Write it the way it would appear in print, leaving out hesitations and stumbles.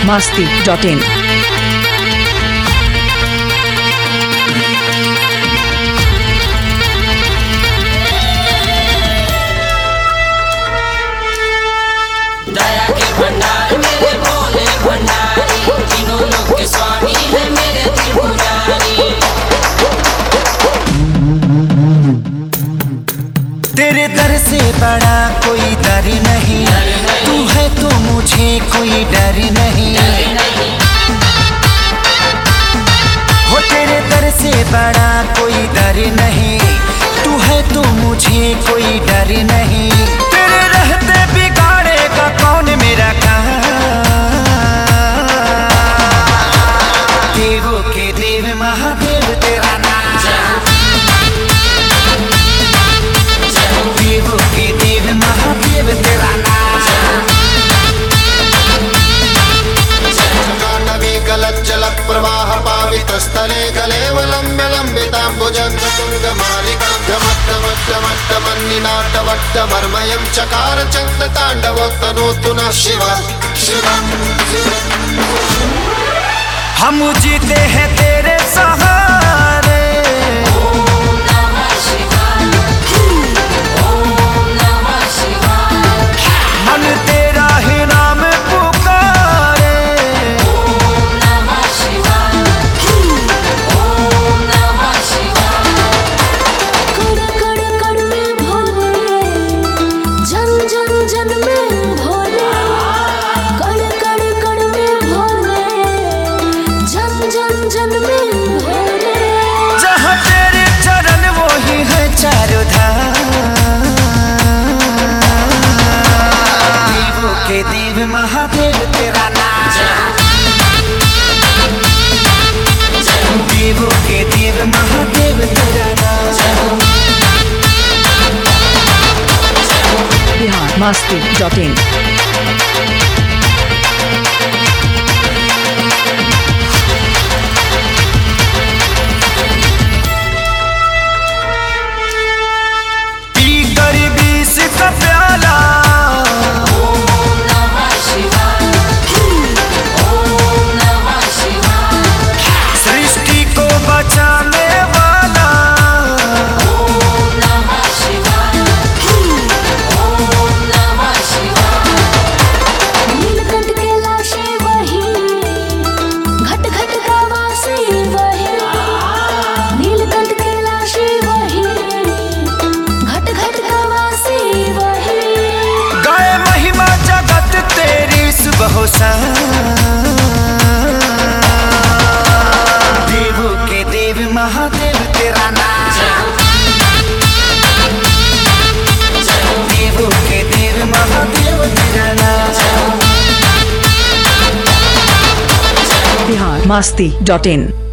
biharmasti.in दया के भंडार मेरे भोले भंडारी, तीनों लोक के स्वामी है मेरे त्रिपुरारी। तेरे दर से बड़ा कोई दर नहीं, तू है तो मुझे कोई डर नहीं। हो तेरे दर से बड़ा कोई डर नहीं, तू है तो मुझे कोई डर नहीं। तेरे रहते बिगाड़ेगा कौन मेरा काम, देवों के देव महादेव तेरा नाम, देवों के देव महादेव तेरा नाम। गलज्जल प्रवाह पावित स्थले कलेवलम्ब्य लम्बिताम्बुजङ्गमालिकां चकार चंद तांडवोत्तनोतु नः शिवः शिवम्। हम जीते हैं तेरे सहारे, मन तेरा ही नाम पुकारे। कण कण कण में भोले, जन जन जन में भोले, कण कण कण में भोले, जन जन जन में भोले। जहाँ तेरे चरण वो ही है चारों धाम, देवों के देव महादेव तेरा नाम, देवों के देव महादेव तेरा नाम। biharmasti.in पी कर 20 का प्याला, सृष्टि को बचाने वाला, नीलकंठ कैलाशी वही, घट घट का वासी वही। नीलकंठ कैलाशी वही, घट घट का वासी वही। गाए महिमा जगत तेरी सुबह शाम, देवों के देव महादेव तेरा नाम, देवों के देव महादेव तेरा नाम। biharmasti.in